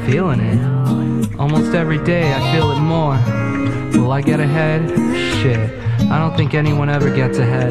feeling it. Almost every day I feel it more. Will I get ahead? Shit, I don't think anyone ever gets ahead.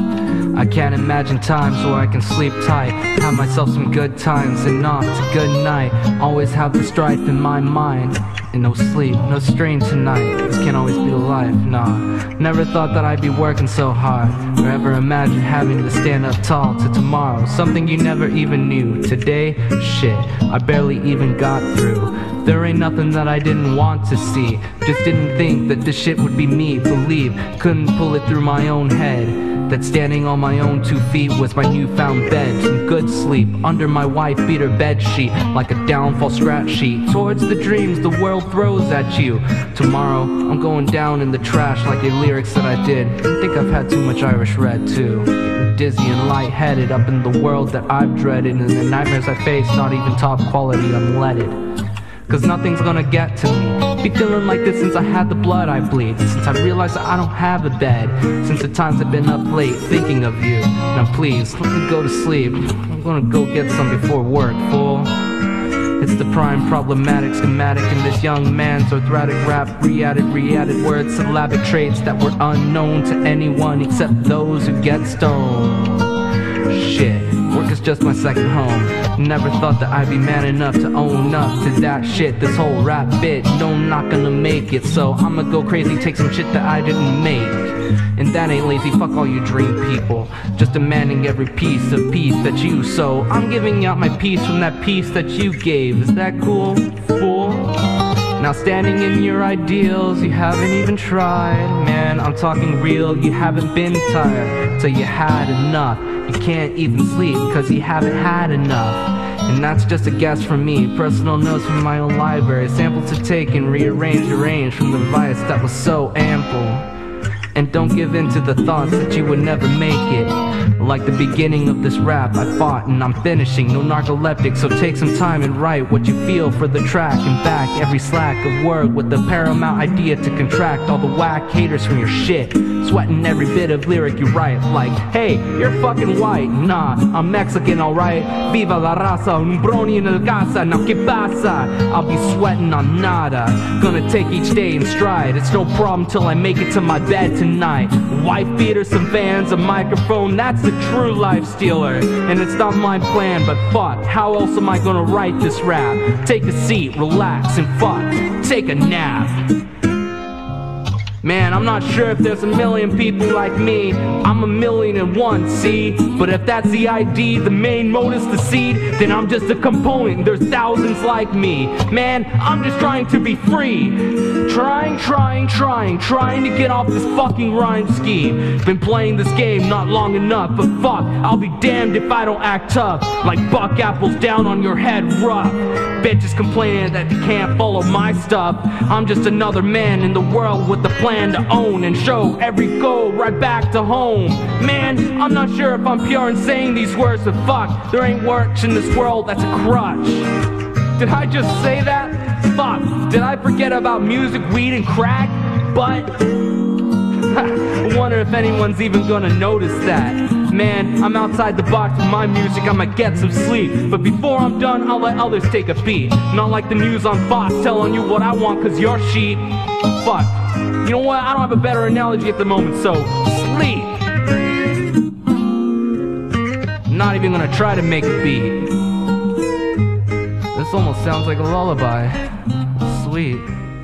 I can't imagine times where I can sleep tight, have myself some good times and off to good night. Always have the strife in my mind, and no sleep, no strain tonight. This can't always be the life, nah. Never thought that I'd be working so hard, or ever imagined having to stand up tall to tomorrow. Something you never even knew. Today, shit, I barely even got through. There ain't nothing that I didn't want to see. Just didn't think that this shit would be me. Believe, couldn't pull it through my own head, that standing on my own 2 feet was my newfound bed. Some good sleep under my wife beater bed sheet, like a downfall scratch sheet. Towards the dreams the world throws at you. Tomorrow I'm going down in the trash like the lyrics that I did. I think I've had too much Irish red too. Getting dizzy and lightheaded up in the world that I've dreaded, and the nightmares I face not even top quality unleaded. Cause nothing's gonna get to me. Be feeling like this since I had the blood I bleed, since I realized that I don't have a bed, since the times I've been up late thinking of you. Now please, let me go to sleep. I'm gonna go get some before work, fool. It's the prime problematic schematic in this young man's arthritic rap. Re-added words, syllabic traits that were unknown to anyone except those who get stoned. Shit, work is just my second home. Never thought that I'd be man enough to own up to that shit. This whole rap bit, no, I'm not gonna make it. So I'ma go crazy, take some shit that I didn't make. And that ain't lazy, fuck all you dream people, just demanding every piece of peace that you sow. I'm giving out my piece from that piece that you gave. Is that cool, fool? Now standing in your ideals, you haven't even tried. Man, I'm talking real, you haven't been tired till you had enough. You can't even sleep cause you haven't had enough. And that's just a guess from me, personal notes from my own library, samples to take and arrange from the vice that was so ample. And don't give in to the thoughts that you would never make it. Like the beginning of this rap, I fought and I'm finishing, no narcoleptic. So take some time and write what you feel for the track, and back every slack of word with the paramount idea to contract all the whack haters from your shit. Sweating every bit of lyric you write, like, hey, you're fucking white. Nah, I'm Mexican, alright. Viva la raza, un brony en el casa. Now que pasa? I'll be sweating on nada. Gonna take each day in stride. It's no problem till I make it to my bed tonight. Wife beater, some fans, a microphone, that's the true life stealer. And it's not my plan, but fuck, how else am I gonna write this rap? Take a seat, relax, and fuck, take a nap. Man, I'm not sure if there's a million people like me. I'm 1,000,001, see? But if that's the ID, the main motive's the seed, then I'm just a component, there's thousands like me. Man, I'm just trying to be free. Trying to get off this fucking rhyme scheme. Been playing this game not long enough, but fuck, I'll be damned if I don't act tough. Like buck apples down on your head rough. Bitches complaining that they can't follow my stuff. I'm just another man in the world with a plan to own and show every goal right back to home. Man, I'm not sure if I'm pure in saying these words, but fuck, there ain't works in this world that's a crutch. Did I just say that? Fuck, did I forget about music, weed, and crack? But I wonder if anyone's even gonna notice that. Man, I'm outside the box with my music, I'ma get some sleep. But before I'm done, I'll let others take a beat. Not like the news on Fox telling you what I want cause you're sheep. Fuck, you know what, I don't have a better analogy at the moment, so sleep. I'm not even gonna try to make a beat. This almost sounds like a lullaby. Sweet.